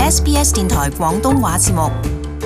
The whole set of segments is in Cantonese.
SBS 電台廣東話節目。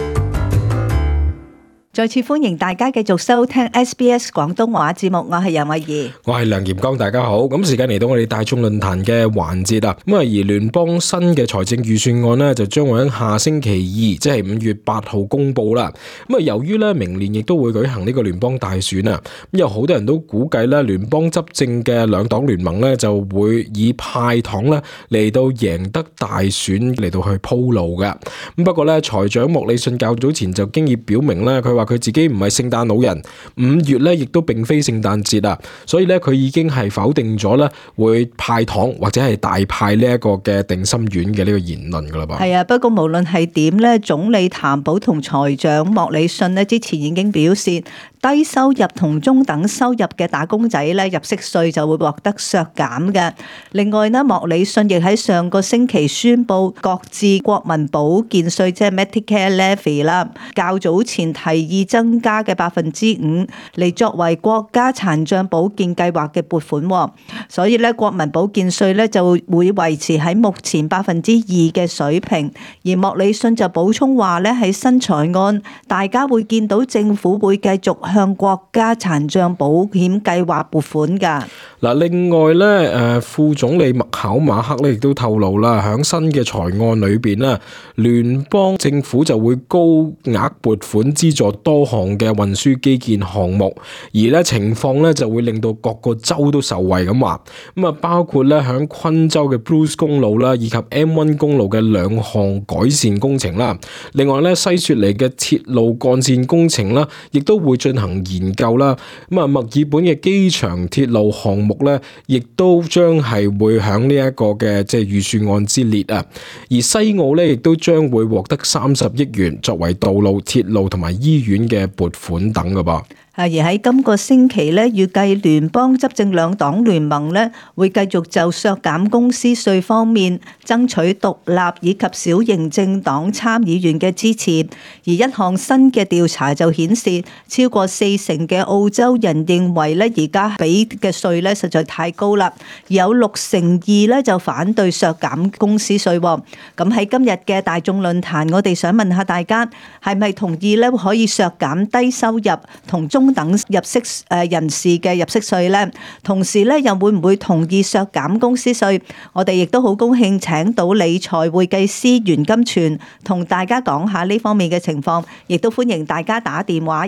再次歡迎大家繼續收聽 SBS 廣東話節目，我係楊慧儀， 我係梁炎剛，大家好。咁時間嚟到我哋大眾論壇嘅環節啦。咁而聯邦新嘅財政預算案呢，就將會喺下星期二，即係5月8號公布啦。由於咧明年亦都會舉行呢個聯邦大選啊，咁有好多人都估計咧聯邦執政嘅兩黨聯盟咧就會以派糖咧嚟到贏得大選嚟到去鋪路嘅。咁不過咧財長莫里遜較早前就經已表明咧，佢話佢自己唔係聖誕老人，5月咧亦都並非聖誕節啊，所以咧佢已經係否定咗咧會派糖或者係大派呢一個嘅定心丸嘅呢個言論噶啦噃。 係啊，不過無論係點咧，總理譚寶同財長莫里遜咧之前已經表示，低收入同中等收入嘅打工仔咧入息稅就會獲得削減嘅。另外呢，莫里遜亦喺上個星期宣布擱置國民保健稅，即係 Medicare Levy 啦。較早前提議增加嘅5%嚟作為國家殘障保健計劃嘅撥款，所以咧國民保健稅咧就會維持喺目前2%嘅水平。而莫里遜就補充話咧，喺新財案，大家會見到政府會繼續向國家殘障保險計劃撥款㗎。 嗱，另外咧，副總理麥考馬克咧亦都透露啦，喺新嘅財案裏邊咧，聯邦政府就會高額撥款資助多項嘅運輸基建項目，而咧情況咧就會令到各個州都受惠咁話。包括咧喺昆州嘅 Bruce 公路啦，以及 M1 公路嘅2項改善工程啦。另外咧，西雪梨嘅鐵路幹線工程啦，亦都會進行研究啦。墨爾本嘅機場鐵路項目咧，亦都將係會響呢一個嘅即係預算案之列啊。而西澳咧，亦都將會獲得30億元作為道路、鐵路同埋醫院嘅撥款等嘅噃。 而喺今個星期咧，預計聯邦執政兩黨聯盟咧會繼續就削減公司稅方面爭取獨立以及小型政黨參議員嘅支持。而一項新嘅調查就顯示，超過40%嘅澳洲人認為咧而家俾嘅稅咧實在太高啦，而有62%咧就反對削減公司稅。咁喺今日嘅大眾論壇，我哋想問下大家，係咪同意咧可以削減低收入同中等入息人士嘅入息稅咧？同時咧又會唔會同意削減公司稅？我哋亦都好高興請到理財會計師袁金泉同大家講下呢方面嘅情況，亦都歡迎大家打電話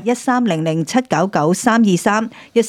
1300-799-323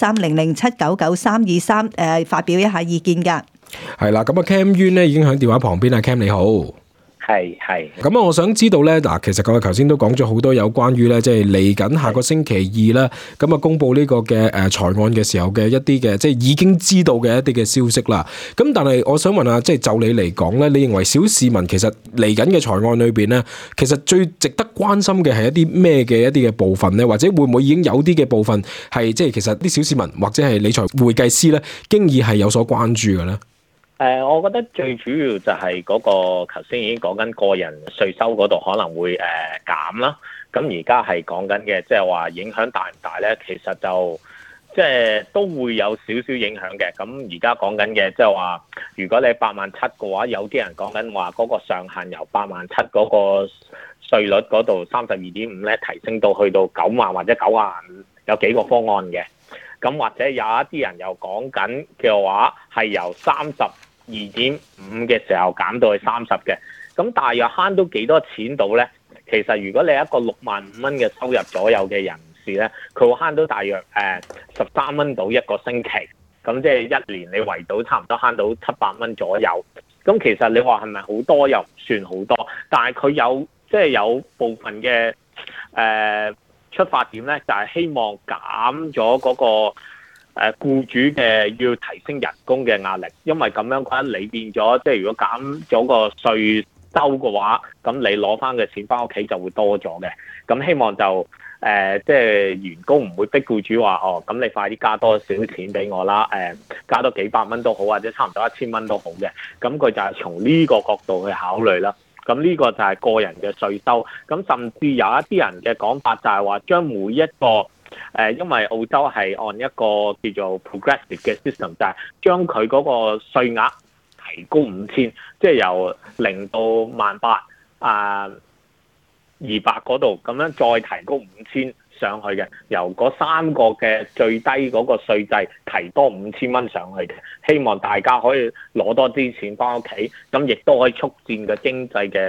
1300-799-323發表一下意見㗎。 係啦，咁Cam Yuen咧已經喺電話旁邊啦。Cam 你好。 係。 咁我想知道咧，嗱，其實我頭先都講咗好多有關於咧，即係嚟緊下個星期二啦，咁公布呢個嘅財案嘅時候嘅一啲嘅，即係已經知道嘅一啲嘅消息啦。咁但係我想問下，即係就你嚟講咧，你認為小市民其實嚟緊嘅財案裏邊咧，其實最值得關心嘅係一啲咩嘅一啲嘅部分咧？或者會唔會已經有啲嘅部分係即係其實啲小市民或者係理財會計師咧，經已係有所關注嘅咧？ 我覺得最主要就係嗰個頭先已經講緊個人稅收嗰度可能會減啦。咁而家係講緊嘅，即係話影響大唔大咧？其實就即係都會有少少影響嘅。咁而家講緊嘅，即係話如果你87,000嘅話，有啲人講緊話嗰個上限由87,000嗰個稅率嗰度32.5咧提升到去到90,000或者90,000，有幾個方案嘅。咁或者有一啲人又講緊嘅話係由32.5嘅時候減到去30嘅，咁大約慳到幾多錢到呢？其實如果你係一個65,000蚊嘅收入左右嘅人士呢，佢會慳到大約13蚊到一個星期，咁即係一年你圍到差唔多慳到700蚊左右。咁其實你話係咪好多又唔算好多，但係佢有即係有部分嘅出發點咧，就係希望減咗嗰個僱主嘅要提升人工嘅壓力，因為咁樣嘅話，你變咗即係如果減咗個稅收嘅話，咁你攞翻嘅錢翻屋企就會多咗嘅。咁希望就即係員工唔會逼僱主話咁你快啲加多少錢俾我啦，加多幾百蚊都好，或者差唔多1000蚊都好嘅。咁佢就係從呢個角度去考慮啦。咁呢個就係個人嘅稅收，咁甚至有一啲人嘅講法就係話將每一個因為澳洲係按一個叫做 progressive 嘅 system， 就係將佢嗰個稅額提高5000，即係由0到18,000 嗰度，咁樣再提高5000上去嘅，由嗰3個嘅最低嗰個稅制提多5000蚊上去嘅，希望大家可以攞多啲錢翻屋企，咁亦都可以促進嘅經濟嘅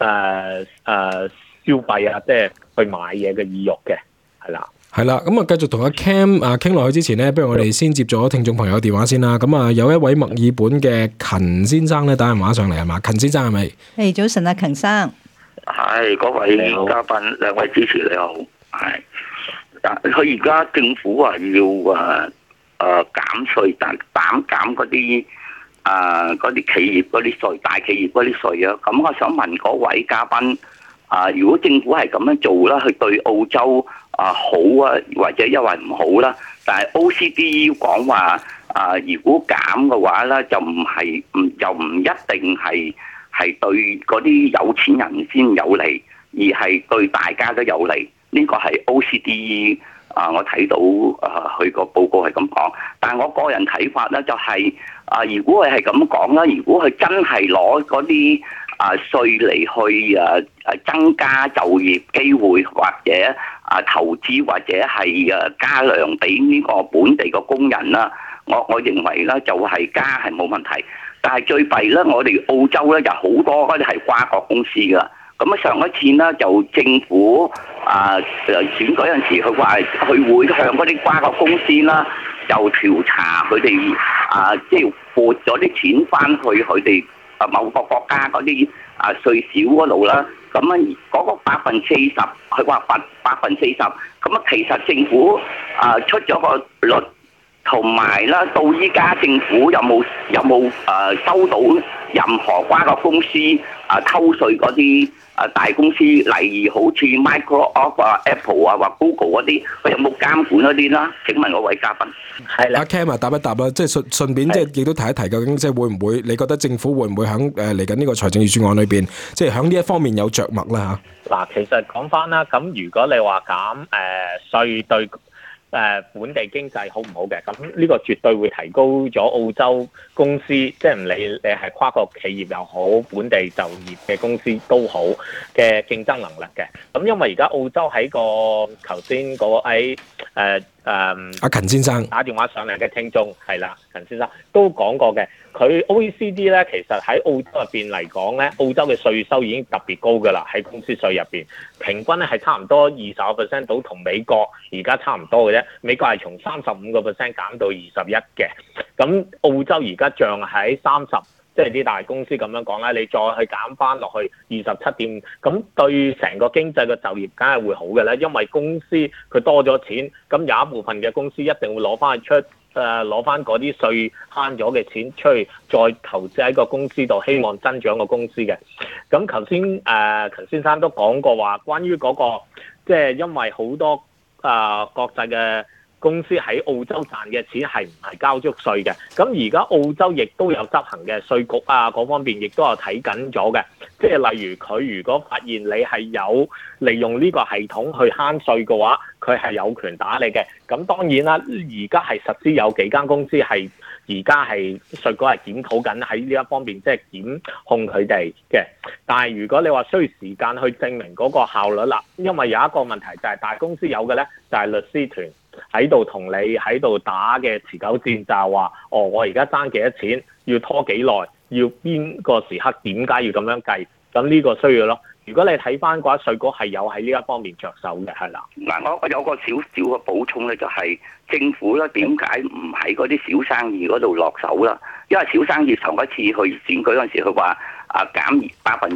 消費啊，即係去買嘢嘅意欲嘅，係啦。 係啦，咁啊繼續同阿 Cam 傾落去之前呢，不如我哋先接咗聽眾朋友電話先啦。咁啊有一位墨爾本嘅勤先生咧打電話上嚟係嘛？勤先生係咪？ 係早晨啊，勤生。 係嗰位嘉賓，兩位主持你好。係，佢而家政府話要減稅，但減嗰啲企業嗰啲稅，大企業嗰啲稅啊。咁我想問嗰位嘉賓，如果政府係咁樣做啦，佢對澳洲好啊，或者因為唔好啦，但係 OCDE 講話如果減嘅話咧，就唔一定係對嗰啲有錢人先有利，而係對大家都有利。呢個係 OCDE 我睇到佢個報告係咁講，但係我個人睇法咧就係如果佢係咁講啦，如果佢真係攞嗰啲稅嚟去增加就業機會，或者投資，或者係加糧俾呢個本地嘅工人啦，我認為咧就係加係冇問題。但係最弊咧，我哋澳洲咧就好多嗰啲係跨國公司噶。咁上一次咧就政府選舉嗰陣時，佢話佢會向嗰啲跨國公司啦，就調查佢哋即係撥咗啲錢翻去佢哋某個國家嗰啲稅少嗰度啦。咁啊嗰個40%，佢話罰40%。咁啊其實政府出咗個律，同埋啦，到依家政府有冇收到任何跨國公司偷稅嗰啲大公司，例如好似 Microsoft Apple 或 Google 嗰啲，佢有冇監管嗰啲啦？請問嗰位嘉賓。 係啦， 阿 Cam 答一答啦，即係順便即係亦都提一提，究竟即係會唔會？你覺得政府會唔會喺嚟緊呢個財政預算案裏邊，即係喺呢一方面有着墨啦嚇？ 嗱，其實講翻啦，咁如果你話減稅對本地經濟好唔好嘅？咁呢個絕對會提高咗澳洲公司，即係唔理你係跨國企業又好，本地就業嘅公司都好嘅競爭能力嘅。咁因為而家澳洲喺個頭先嗰位阿勤先生打電話上嚟嘅聽眾係啦，勤先生都講過嘅。佢 OECD 咧，其實喺澳洲入邊嚟講咧，澳洲嘅稅收已經特別高㗎啦，喺公司稅入邊，平均咧係差唔多20% 到，同美國而家差唔多嘅啫。美國係從35% 減到21嘅，咁澳洲而家漲喺30，即係啲大公司咁樣講啦，你再去減翻落去27.5，咁對成個經濟嘅就業梗係會好嘅咧，因為公司佢多咗錢，咁有一部分嘅公司一定會攞翻去攞翻嗰啲稅慳咗嘅錢出去，再投資喺個公司度，希望增長個公司嘅。咁頭先勤先生都講過話，關於嗰個即係因為好多國際嘅公司喺澳洲賺嘅錢係唔係交足稅嘅？咁而家澳洲亦都有執行嘅稅局嗰方面，亦都有睇緊咗嘅。即係例如佢如果發現你係有利用呢個系統去慳稅嘅話，佢係有權打你嘅。咁當然啦，而家係實施有幾間公司係而家係稅局係檢討緊喺呢一方面，即係檢控佢哋嘅。但係如果你話需要時間去證明嗰個效率啦，因為有一個問題就係大公司有嘅咧，就係律師團喺度同你喺度打嘅持久戰，就係話我而家爭幾多錢，要拖幾耐，要邊個時刻，點解要咁樣計？咁呢個需要咯。如果你睇翻嘅話，稅局係有喺呢一方面着手嘅，係啦。 嗱，我有個少少嘅補充咧，就係政府咧點解唔喺嗰啲小生意嗰度落手啦？因為小生意上一次去選舉嗰陣時，佢話減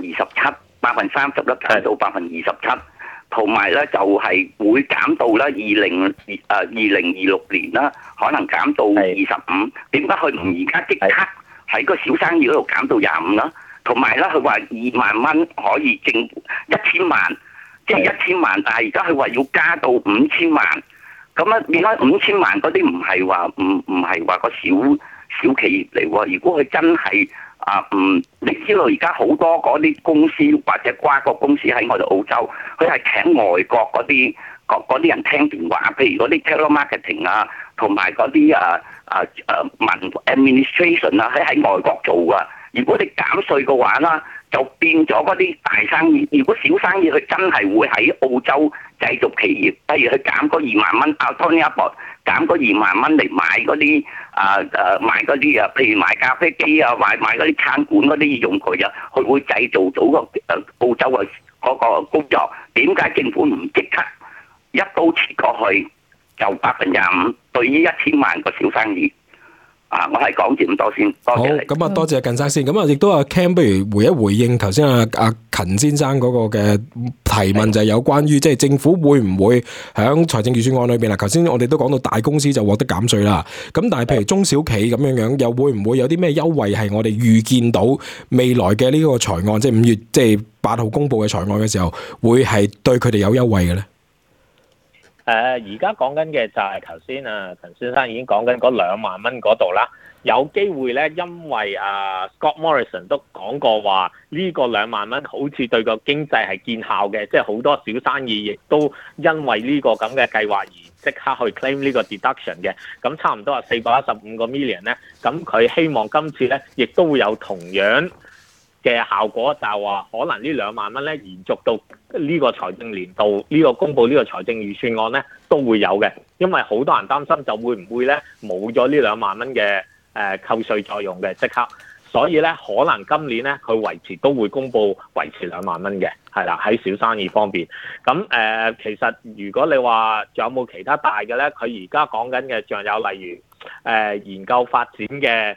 27%、30%咧減到27%，同埋咧就係會減到咧2026年啦，可能減到25%。點解佢唔而家即刻喺個小生意嗰度減到25%啦？同埋咧，佢話2萬蚊可以政府1000萬，即係1000萬，但係而家佢話要加到5000萬，咁啊變咗5000萬嗰啲唔係話個小企業嚟喎。如果佢真係你知道而家好多嗰啲公司或者跨國公司喺我哋澳洲，佢係請外國嗰啲人聽電話，譬如嗰啲 telemarketing 同埋嗰啲administration 佢喺外國做啊。如果你減稅嘅話啦， 就變咗嗰啲大生意。如果小生意佢真係會喺澳洲製造企業，譬如佢減嗰2萬蚊，Tony Abbott減嗰2萬蚊嚟買嗰啲買嗰啲譬如買咖啡機啊，買嗰啲餐館嗰啲用具啊，佢會製造到個澳洲嘅嗰個工作。點解政府唔即刻一刀切過去就25%對於1000萬個小生意？我係講住咁多先，多謝你。好， 咁啊，多謝靳生先。咁啊，亦都阿 Cam 不如回應頭先阿芹先生嗰個嘅提問，就係有關於即係政府會唔會喺財政預算案裏邊啦？頭先我哋都講到大公司就獲得減稅啦。咁但係譬如中小企咁樣，又會唔會有啲咩優惠係我哋預見到未來嘅呢個財案，即係5月即係8號公佈嘅財案嘅時候，會係對佢哋有優惠嘅咧？ 而家講緊嘅就係頭先陳先生已經講緊嗰2萬蚊嗰度啦，有機會咧，因為Scott Morrison 都講過話呢個2萬蚊好似對個經濟係見效嘅，即係好多小生意亦都因為呢個咁嘅計劃而即刻去 claim 呢個 deduction 嘅，咁差唔多係415個 million 咧，咁佢希望今次咧亦都會有同樣嘅效果，就係話可能呢2萬蚊咧延續到呢個財政年度呢個公佈呢個財政預算案咧都會有嘅，因為好多人擔心就會唔會咧冇咗呢2萬蚊嘅扣稅作用嘅即刻，所以咧可能今年咧佢維持都會公佈維持2萬蚊嘅，係啦，喺小生意方面。咁其實如果你話仲有冇其他大嘅咧，佢而家講緊嘅仲有例如研究發展嘅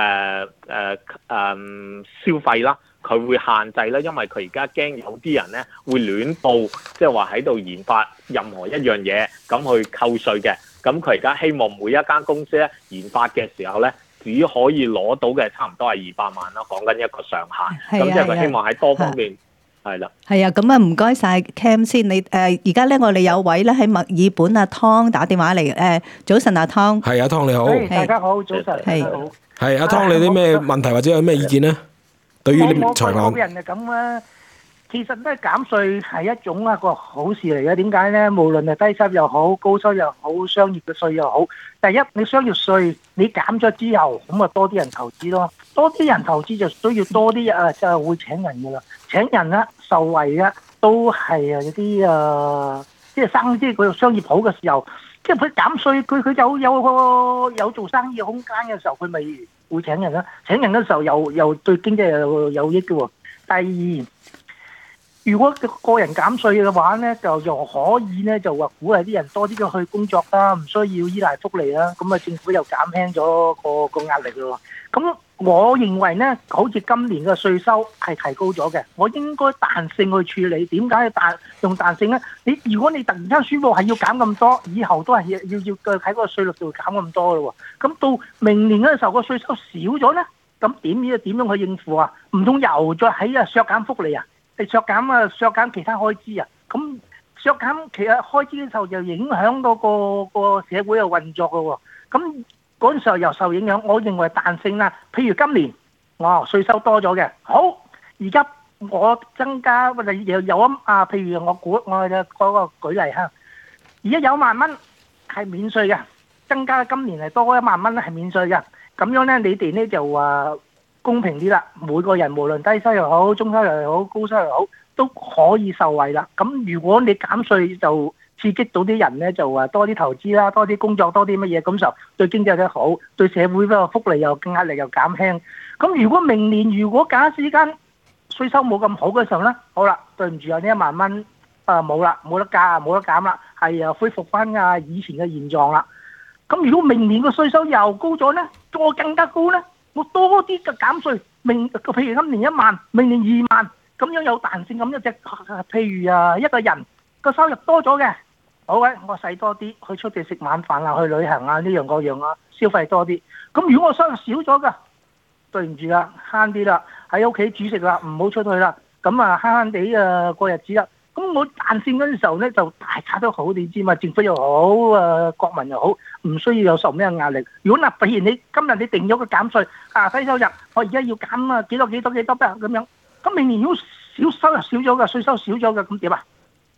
消費啦，佢會限制啦，因為佢而家驚有啲人咧會亂報，即係話喺度研發任何一樣嘢咁去扣稅嘅。咁佢而家希望每一間公司咧研發嘅時候咧，只可以攞到嘅差唔多係200萬啦，講緊一個上限。咁即係佢希望喺多方面係啦。係啊， 咁啊唔該晒 Cam 先，你而家咧我哋有位咧喺墨爾本阿湯打電話嚟，早晨阿湯。 係阿湯你好。 大家好，早晨。 係阿湯，你啲咩問題或者有咩意見呢？對於財案， 我個人係咁啦。其實咧減稅係一種一個好事嚟嘅，點解咧？無論係低收入又好，高收入又好，商業嘅稅又好，第一你商業稅你減咗之後，咁啊多啲人投資咯，多啲人投資就需要多啲就會請人噶啦，請人啦受惠嘅都係啲即係佢商業好嘅時候，即係佢減稅，佢有做生意空間嘅時候，佢咪會請人啦。請人嘅時候又對經濟有益嘅喎。第二，如果個人減稅嘅話咧，就又可以咧就話鼓勵啲人多啲去工作啦，唔需要依賴福利啦。咁啊，政府又減輕咗個壓力咯。咁我認為咧，好似今年嘅稅收係提高咗嘅，我應該彈性去處理。點解用彈性咧？如果你突然間宣布係要減咁多，以後都係要喺個稅率度減咁多咯喎。咁到明年嗰陣時候個稅收少咗咧，咁點樣去應付啊？唔通又再喺削減福利啊？削減其他開支啊！咁削減其他開支嘅時候，就影響嗰個社會嘅運作嘅喎。咁嗰陣時候又受影響。我認為彈性啦，譬如今年稅收多咗嘅，好，而家我增加或者有譬如我嘅嗰個舉例嚇，而家有1萬蚊係免稅嘅，增加今年係多1萬蚊咧係免稅嘅。咁樣咧，你哋咧就話公平啲啦，每個人無論低收入又好、中收入又好、高收入又好，都可以受惠啦。咁如果你減稅就刺激到啲人咧，就話多啲投資啦，多啲工作，多啲乜嘢，咁就對經濟都好，對社會個福利又壓力又減輕。咁如果明年假使間稅收冇咁好嘅時候咧，好啦，對唔住啊，呢1萬蚊冇啦，冇得加，冇得減啦，係又恢復翻以前嘅現狀啦。咁如果明年個稅收又高咗咧，再更加高咧？我多啲嘅減稅，譬如今年1萬，明年2萬，咁樣有彈性咁一隻。譬如一個人個收入多咗嘅，好嘅，我使多啲去出去食晚飯啊，去旅行啊，呢樣嗰樣啊，消費多啲。咁如果我收入少咗㗎，對唔住啦，慳啲啦，喺屋企煮食啦，唔好出去啦。咁慳慳地過日子啦。咁我彈性嗰陣時候咧，就大家都好，你知嘛？政府又好，國民又好，唔需要有受咩壓力。如果譬如你今日你定咗個減稅，低收入，我而家要減幾多咁樣，咁明年如果收入少咗嘅，稅收少咗嘅，咁點啊？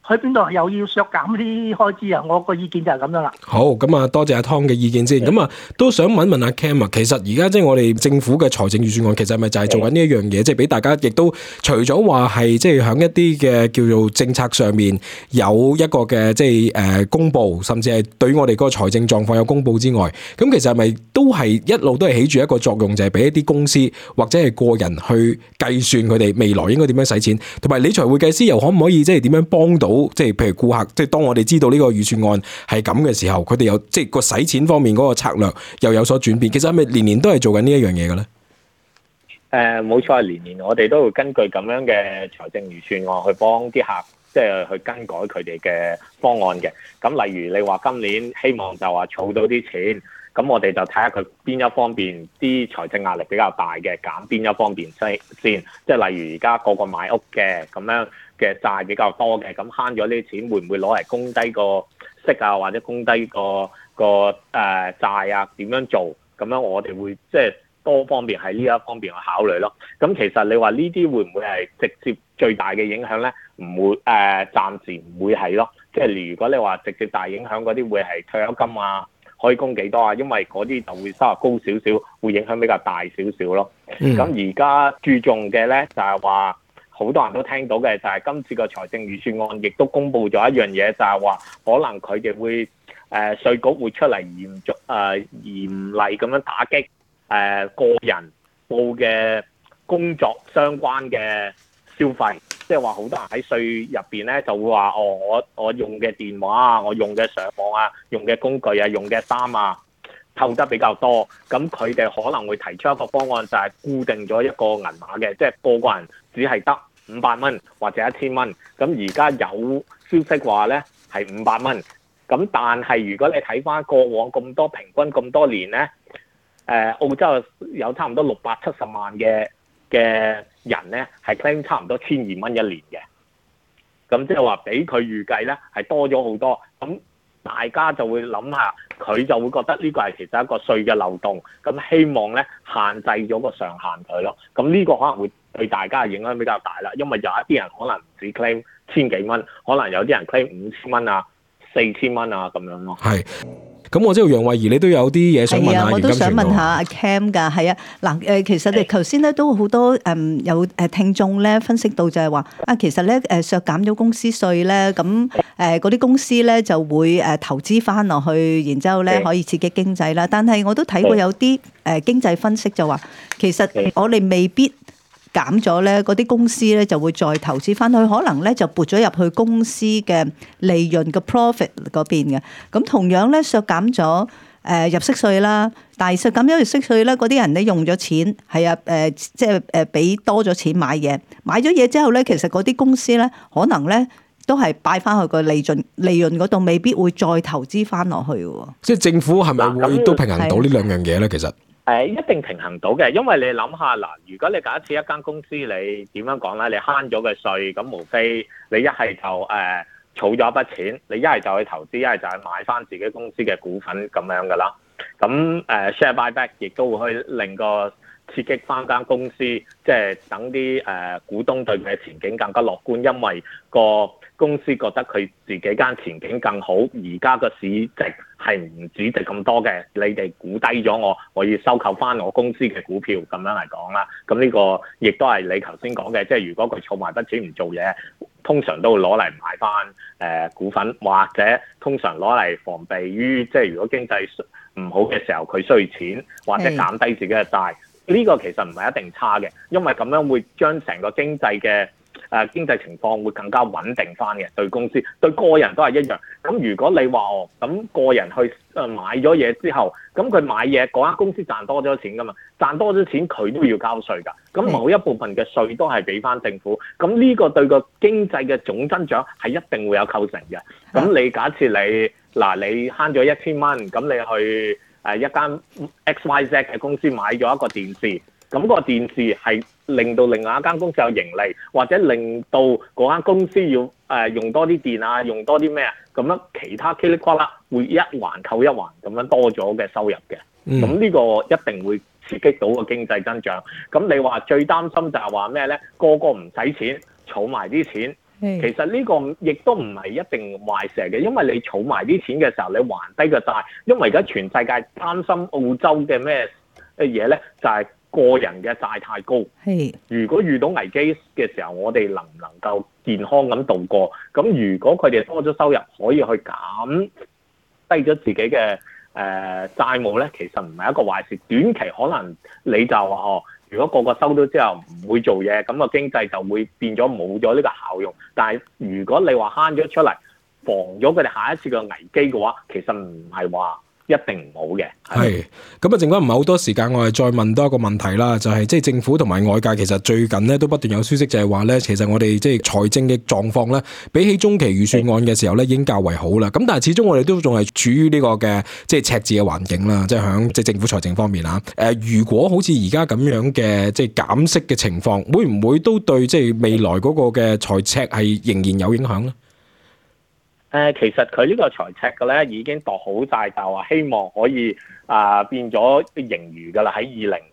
去邊度又要削減啲開支啊？我個意見就係咁樣啦。 好，咁啊，多謝阿湯嘅意見先。咁啊，都想問問阿 Cam 啊，其實而家即係我哋政府嘅財政預算案，其實係咪就係做緊呢一樣嘢，即係俾大家亦都除咗話係即係響一啲嘅叫做政策上面有一個嘅即係公佈，甚至係對於我哋嗰個財政狀況有公佈之外，咁其實係咪都係一路都係起住一個作用，就係俾一啲公司或者係個人去計算佢哋未來應該點樣使錢，同埋理財會計師又可唔可以即係點樣幫到？即係譬如顧客，即係當我哋知道呢個預算案係咁嘅時候，佢哋有即係個使錢方面嗰個策略又有所轉變。其實係咪年年都係做緊呢一樣嘢嘅咧？ 冇錯，年年我哋都會根據咁樣嘅財政預算案去幫啲客，即係去更改佢哋嘅方案嘅。咁例如你話今年希望就話儲到啲錢，咁我哋就睇下佢邊一方面啲財政壓力比較大嘅，減邊一方面先。即係例如而家個個買屋嘅咁樣嘅債比較多嘅，咁慳咗呢啲錢會唔會攞嚟供低個息啊，或者供低個債啊？點樣做？咁樣我哋會即係多方面喺呢一方面去考慮咯。咁其實你話呢啲會唔會係直接最大嘅影響咧？唔會暫時唔會係咯。即係如果你話直接大影響嗰啲會係退休金啊，可以供幾多啊？因為嗰啲就會收入高少少，會影響比較大少少咯。咁而家注重嘅咧就係話，好多人都聽到嘅就係今次個財政預算案亦都公布咗一樣嘢，就係話可能佢哋會稅局會出嚟嚴厲咁樣打擊個人報嘅工作相關嘅消費，即係話好多人喺稅入邊咧就會話我用嘅電話啊，我用嘅上網啊，用嘅工具啊，用嘅衫啊，透得比較多，咁佢哋可能會提出一個方案，就係固定咗一個銀碼嘅，即係個人只係得500蚊或者1000蚊。咁而家有消息話咧係500蚊，咁但係如果你睇翻過往咁多平均咁多年咧，澳洲有差唔多670萬嘅人咧係 claim 差唔多1200蚊一年嘅，咁即係話比佢預計咧係多咗好多。咁大家就會諗下，佢就會覺得呢個係其實一個稅嘅漏洞，咁希望咧限制咗個上限佢咯。咁呢個可能會對大家嘅影響比較大啦，因為有一啲人可能唔止 claim 千幾蚊，可能有啲人 claim 5000蚊啊、4000蚊啊咁樣咯。係。 咁我知道楊慧儀你都有啲嘢想問下， 我都想問下阿 Cam 㗎，係啊，嗱其實你頭先咧都好多有聽眾咧分析到就係話其實咧削減咗公司稅咧，咁嗰啲公司咧就會投資翻落去，然之後咧可以刺激經濟啦。但係我都睇過有啲經濟分析就話，其實我哋未必減咗咧，嗰啲公司咧就會再投資翻去，可能咧就撥咗入去公司嘅利潤嘅 profit 嗰邊嘅。咁同樣咧削減咗入息稅啦，但係削減咗入息稅咧，嗰啲人咧用咗錢係即係俾多咗錢買嘢，買咗嘢之後咧，其實嗰啲公司咧可能咧都係擺翻去個利潤嗰度，未必會再投資翻落去嘅。即係政府係咪會都平衡到呢兩樣嘢咧？其實？ 一定平衡到嘅，因為你諗下嗱，如果你假設一間公司你點樣講咧，你慳咗嘅稅，咁無非你一係就儲咗一筆錢，你一係就去投資，一係就去買翻自己公司嘅股份咁樣噶啦。咁share buyback 亦都會去令個刺激翻間公司，即係等啲股東對佢嘅前景更加樂觀，因為個公司覺得佢自己間前景更好，而家個市值係唔止值咁多嘅，你哋估低咗我要收購翻我公司嘅股票咁樣嚟講啦。咁呢個亦都係你頭先講嘅，即係如果佢儲埋筆錢唔做嘢，通常都會攞嚟買翻股份，或者通常攞嚟防備於即係如果經濟唔好嘅時候佢需要錢，或者減低自己嘅債。呢個其實唔係一定差嘅，因為咁樣會將成個經濟嘅經濟情況會更加穩定翻嘅，對公司對個人都係一樣。咁如果你話咁個人去買咗嘢之後，咁佢買嘢嗰間公司賺多咗錢噶嘛，賺多咗錢佢都要交稅㗎。咁某一部分嘅稅都係俾翻政府。咁呢個對個經濟嘅總增長係一定會有構成嘅。咁你假設你慳咗1000蚊，咁你去一間 XYZ 嘅公司買咗一個電視，咁個電視係令到另外一間公司有盈利，或者令到嗰間公司要用多啲電啊，用多啲咩啊，咁樣其他噼里呱啦會一環扣一環咁樣多咗嘅收入嘅。咁呢個一定會刺激到個經濟增長。咁你話最擔心就係話咩咧？個個唔使錢，儲埋啲錢， 其實呢個亦都唔係一定壞事嚟嘅，因為你儲埋啲錢嘅時候，你還低個債。因為而家全世界擔心澳洲嘅咩嘢咧，就係個人嘅債太高。如果遇到危機嘅時候，我哋能唔能夠健康咁度過？咁如果佢哋多咗收入，可以去減低咗自己嘅債務咧，其實唔係一個壞事。短期可能你就話如果個個收到之後唔會做嘢，咁個經濟就會變咗冇咗呢個效用。但係如果你話慳咗出嚟，防咗佢哋下一次嘅危機嘅話，其實唔係話一定唔好嘅。 係咁啊，剩翻唔係好多時間，我哋再問多一個問題啦，就係即係政府同埋外界其實最近咧都不斷有消息，就係話咧，其實我哋即係財政嘅狀況咧，比起中期預算案嘅時候咧，已經較為好啦。咁但係始終我哋都仲係處於呢個嘅即係赤字嘅環境啦，即係響即係政府財政方面啊。如果好似而家咁樣嘅即係減息嘅情況，會唔會都對即係未來嗰個嘅財赤係仍然有影響咧？ 其實佢呢個財赤嘅咧已經度好晒，就話希望可以變咗盈餘㗎啦，喺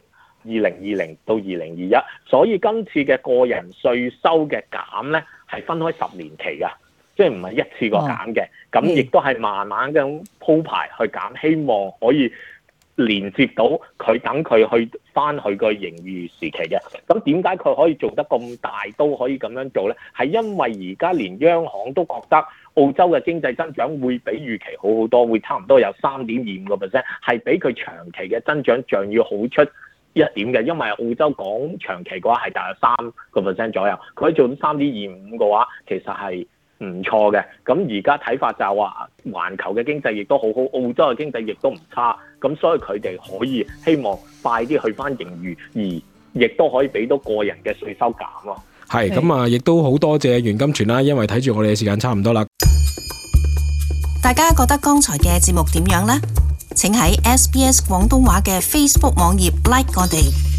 2020到2021。所以今次嘅個人稅收嘅減咧係分開10年期㗎，即係唔係一次過減嘅。咁亦都係慢慢咁鋪排去減，希望可以連接到佢，等佢去翻去個盈餘時期嘅。咁點解佢可以做得咁大都可以咁樣做咧？係因為而家連央行都覺得澳洲嘅經濟增長會比預期好好多，會差唔多有3.25%，係比佢長期嘅增長仲要好出一點嘅。因為澳洲講長期嘅話係大約3% 左右，佢可以做到3.25嘅話，其實係唔錯嘅。咁而家睇法就係話，環球嘅經濟亦都好好，澳洲嘅經濟亦都唔差，咁所以佢哋可以希望快啲去翻盈餘，而亦都可以俾到個人嘅稅收減咯。 係咁啊，亦都好多謝袁金泉啦，因為睇住我哋嘅時間差唔多啦。 大家覺得剛才嘅節目點樣呢？請喺SBS 廣東話嘅 Facebook 網頁 like 我哋。